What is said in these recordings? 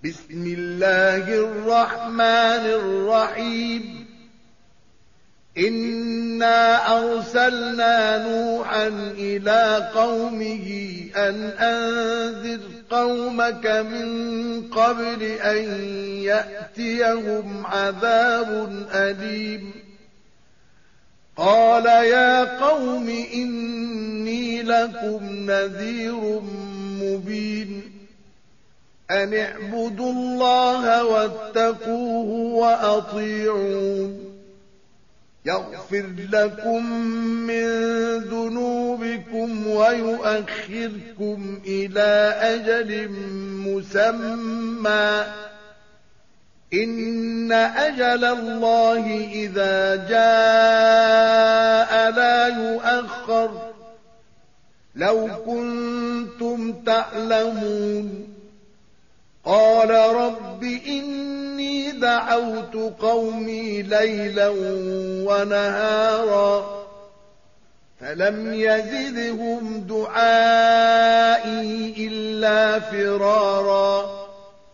بسم الله الرحمن الرحيم. إنا أرسلنا نوحا إلى قومه أن أنذر قومك من قبل أن يأتيهم عذاب أليم. قال يا قوم إني لكم نذير مبين. أن اعبدوا الله واتقوه وأطيعون. يغفر لكم من ذنوبكم ويؤخركم إلى أجل مسمى. إن أجل الله إذا جاء لا يؤخر. لو كنتم تعلمون. قال رب إني دعوت قومي ليلا ونهارا فلم يزدهم دعائي إلا فرارا.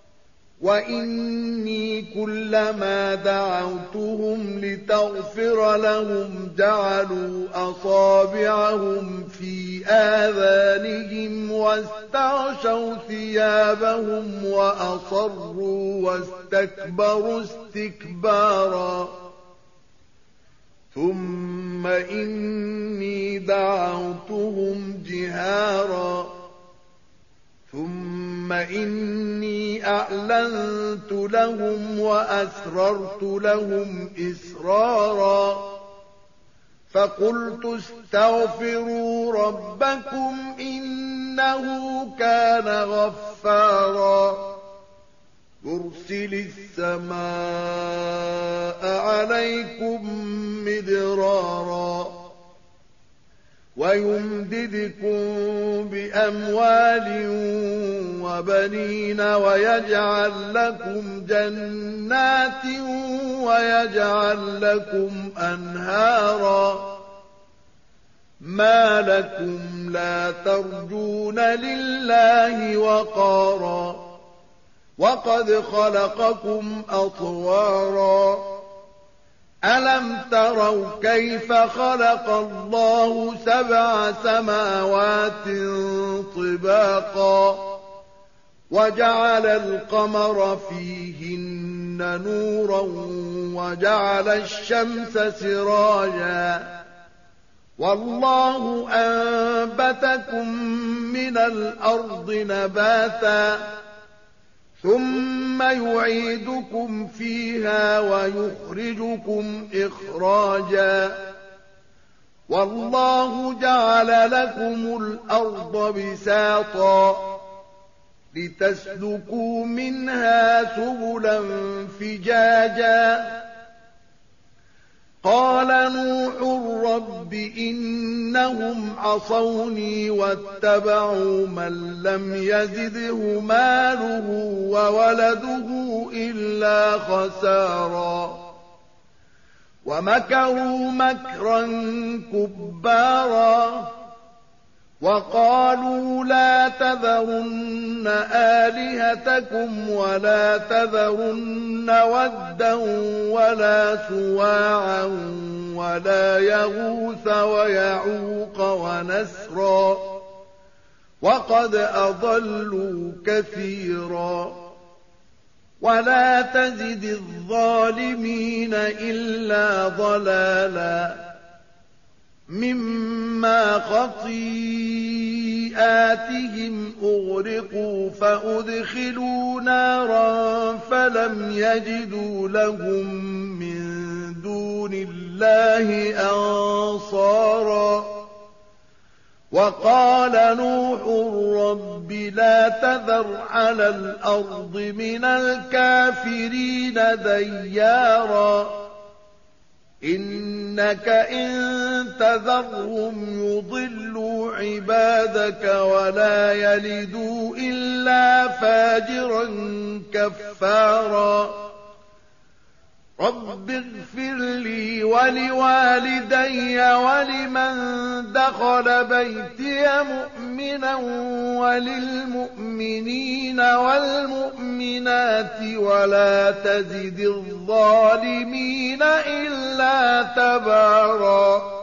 وإني كلما دعوتهم لتغفر لهم جعلوا أصابعهم في آذانهم واستغشوا ثيابهم وأصروا واستكبروا استكبارا. ثم إني دعوتهم جهارا ثم إني أعلنت لهم وأسررت لهم إسرارا. فقلت استغفروا ربكم إنه كان غفارا. يرسل السماء عليكم مدرارا ويمددكم بأموال وبنين ويجعل لكم جنات ويجعل لكم أنهارا. ما لكم لا ترجون لله وقارا وقد خلقكم أطوارا. ألم تروا كيف خلق الله 7 سماوات طباقا وجعل القمر فيهن نورا وجعل الشمس سراجا. والله أنبتكم من الأرض نباتا ثم يعيدكم فيها ويخرجكم إخراجا. والله جعل لكم الأرض بساطا لتسلكوا منها سبلا فجاجا. قال نوح رب إنهم عصوني واتبعوا من لم يزده ماله وولده إلا خسارا. ومكروا مكرا كبارا وقالوا لا تذرن آلهتكم ولا تذرن ودا ولا سواعا ولا يغوث ويعوق ونسرا وقد أضلوا كثيرا. ولا تزد الظالمين إلا ضلالا مما خطيئاتهم أغرقوا فأدخلوا نارا فلم يجدوا لهم من دون الله أنصارا. وقال نوح رب لا تذر على الأرض من الكافرين ديارا إنك إن تذرهم يضلوا عبادك ولا يلدوا إلا فاجرا كفارا. رب اغفر لي ولوالدي ولمن دخل بيتي مؤمنا وللمؤمنين والمؤمنات ولا تزد الظالمين إلا تبارا.